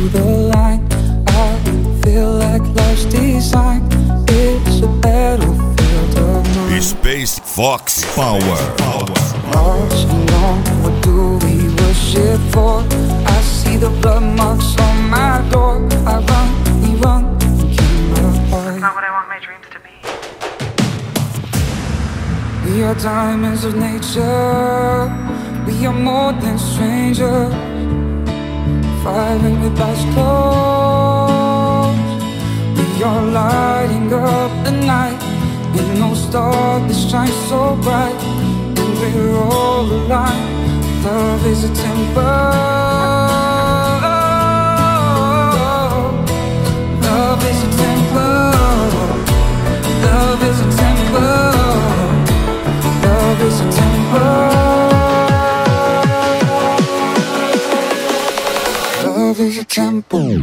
the line. I feel like life's design. It's a battlefield of mind. Space Fox Power. All along, what do we worship for? I see the blood marks on my door. I run, we run, and keep apart. That's not what I want my dreams to be. We are diamonds of nature. We are more than strangers. Firing with eyes closed. We are lighting up the night. Ain't no star that shines so bright. And we're all aligned. Love is a temper. Love is a temper. Love is a temper. Love is a temper. Love is a temple.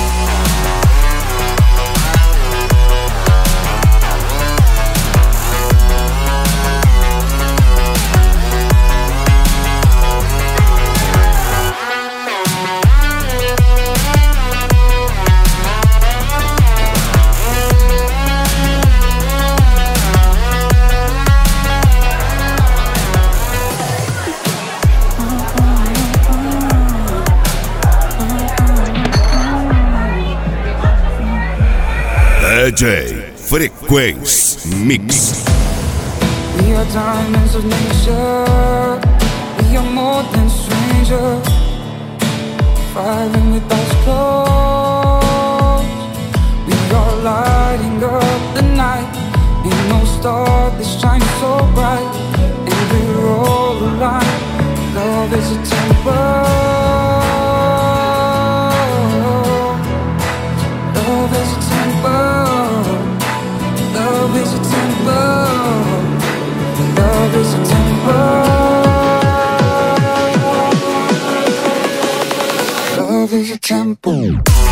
DJ Frequency Mix. We are diamonds of nature. We are more than strangers. Firing with eyes closed. We are lighting up the night. Ain't no star that shines so bright. And we're all aligned. Love is a temper. Love is a temper. Love is a temper. Love is a temper. Love is a temple.